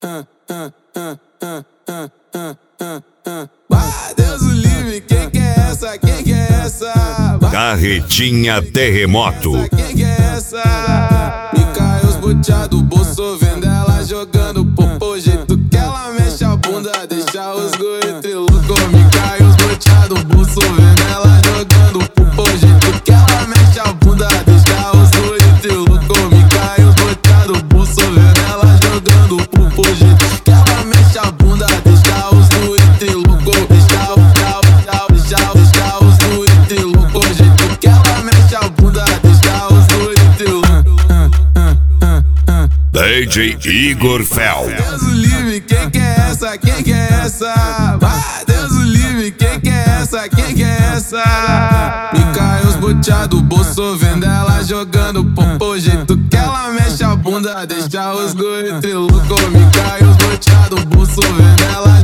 Deus o livre, quem que é essa? Quem que é essa? Carretinha Terremoto. Quem que é essa? Me caiu os boteados, bolso vendo ela jogando popô. Jeito que ela mexe a bunda, deixa os guri trilouco. Me caiu os boteados, bolso vendo ela jogando popô. Jeito que ela mexe a bunda, deixa os guri trilouco. Me caiu os boteados, bolso vendo ela jogando popô. Jeito que ela mexe a bunda, deixa os guri trilouco. Deixa os guri trilouco. Jeito que ela mexe a bunda, deixa os guri trilouco. DJ Igor Fel. Deus o livre, quem que é essa? Quem que é essa? Deus o livre, quem que é essa? Quem que é essa? Me caiu os boteados, bolso vendo ela jogando popô. Jeito que ela mexe a bunda, deixa os guri trilouco. Me caiu os boteados, bolso vendo ela